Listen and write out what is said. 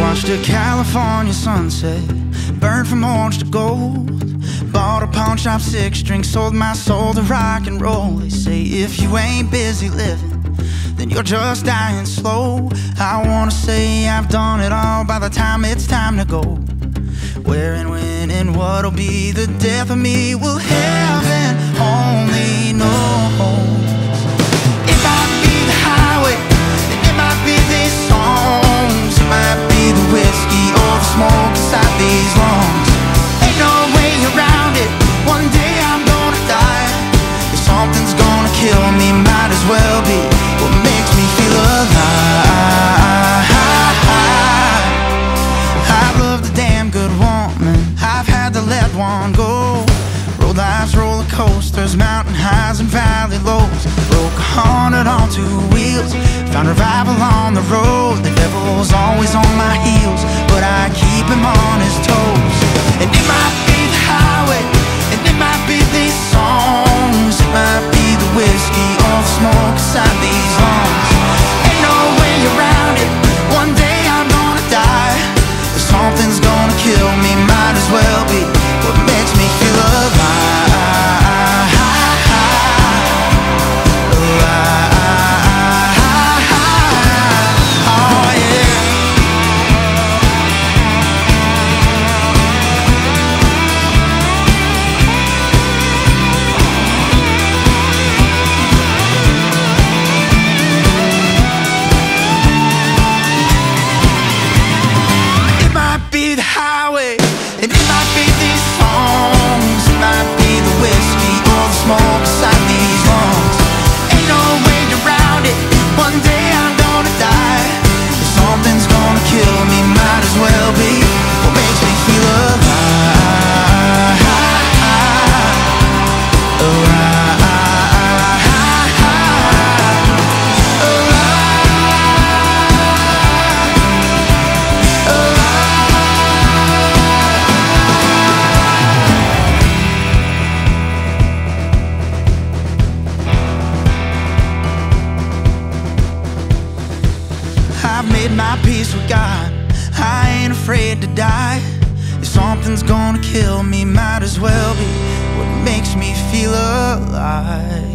Watched a California sunset burn from orange to gold. Bought a pawn shop 6-string, sold my soul to rock and roll. They say if you ain't busy living, then you're just dying slow. I wanna say I've done it all by the time it's time to go. Where and when and what'll be the death of me, will heaven only knows. It might be the highway, it might be these songs, it might be the whiskey or the smoke inside these lungs. Ain't no way around it, one day I'm gonna die. If something's gonna kill me, might as well be what makes me feel alive. I've loved a damn good woman, I've had to let one go. Rode life's roller coasters, mountain highs and valley lows. Broke 100 on 2 wheels, found revival on the road. The devil's always on my heels, but I keep him on his toes. And it might be the highway, and it might be these songs, it might be the whiskey or the smoke inside these lungs. Ain't no way around it, one day I'm gonna die. If something's gonna kill me, might as well be what makes me feel alive. I've made my peace with God, I ain't afraid to die. If something's gonna kill me, might as well be what makes me feel alive.